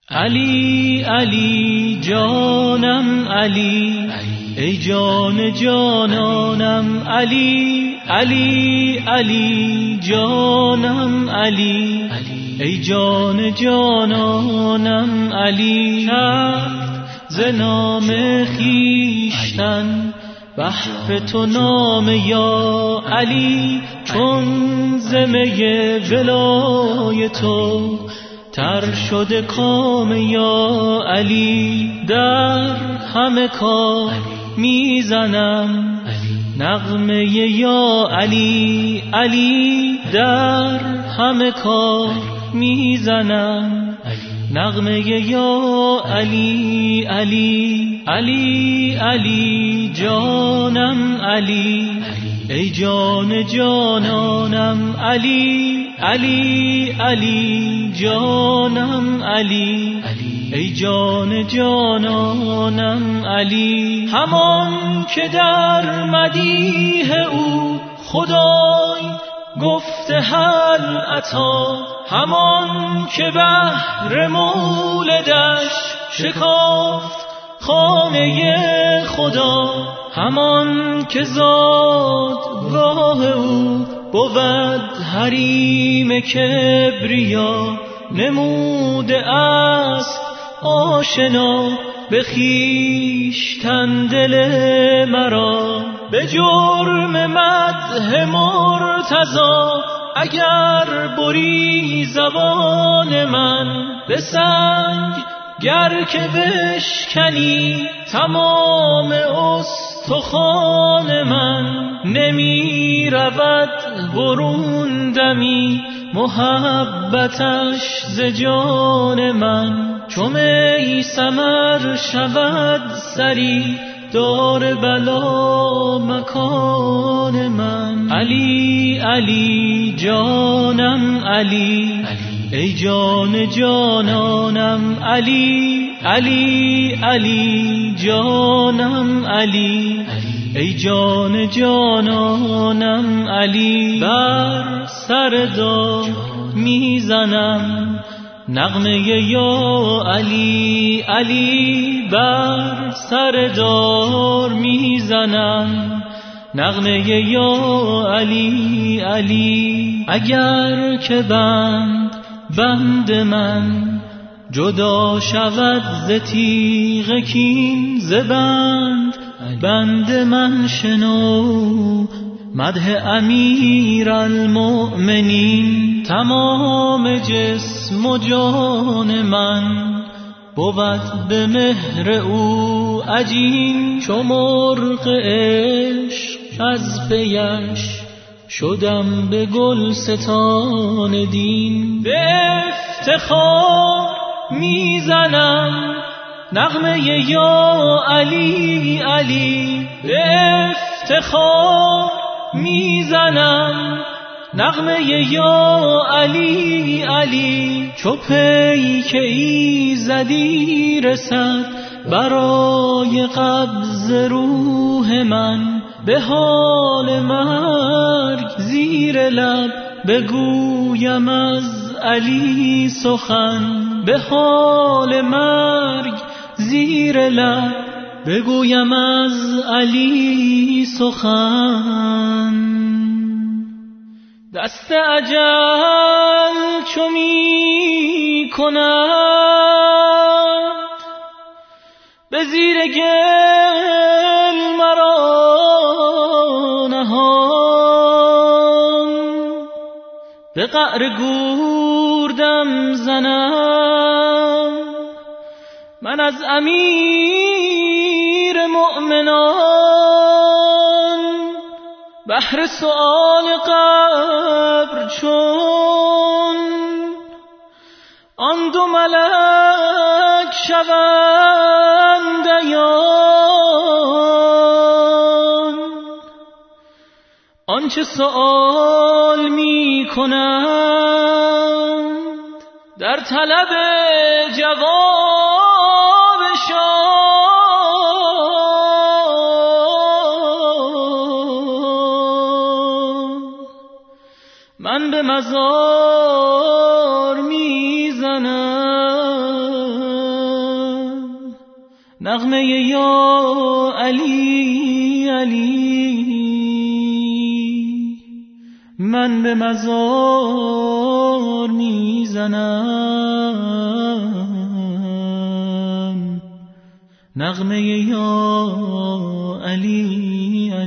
علی علی جانم علی، ای جان جانانم علی. علی علی جانم علی، ای جان جانانم علی. کرد ز نام خویشتن بحر تو نام یا علی، چون ز می ولای تو تر شده کام یا علی. در همه کار میزنم نغمه یا علی. علی در همه کار میزنم نغمه یا علی. علی علی علی جانم علی، ای جان جانانم علی. علی علی جانم علی، ای جان جانانم علی. همان که در مدیح او خدای گفته هل عطا، همان که بهر مولدش شکافت خانه خدا، همان که زادگاه او بود حریم کبریا. نموده است آشنا به خویشتن دل مرا، به جرم مدح مرتضی اگر بری زبان من. به سنگ گر که بشکنی تمام استخوان من، نمی رود برون دمی محبتش ز جان من. چو می ثمر شود سری دار بلا مکان من. علی علی جانم علی، ای جان جانانم علی. علی علی جانم علی، ای جان جانانم علی. بر سر دار میزنم نغمه یا علی. علی بر سر دار میزنم نغمه یا علی. علی اگر که بند من جدا شود ز تیغ کین، ز بند من شنو مدح امیر المؤمنین. تمام جسم و جان من بود به مهر او عجین، چو مرغ عشق از پیش شدم به گلستان دین. به افتخار میزنم نغمه یا علی. علی به افتخار میزنم نغمه یا علی. علی چو پیک ایزدی رسد برای قبض روح من، به حال مرگ زیر لب بگویم از علی سخن. به حال مرگ زیر لب بگویم از علی سخن. دست اجل چو می کند به زیر گل مرا نهان، به قعر گوردم زنم من از امیر مؤمنان. بهر سؤال قبر چون آن دو ملک شوند عیان، آنچه سؤال می کنند در طلب جوابشان، من به مزار میزنم نغمه یا علی علی. من به مزار میزنم نغمه یا علی علی.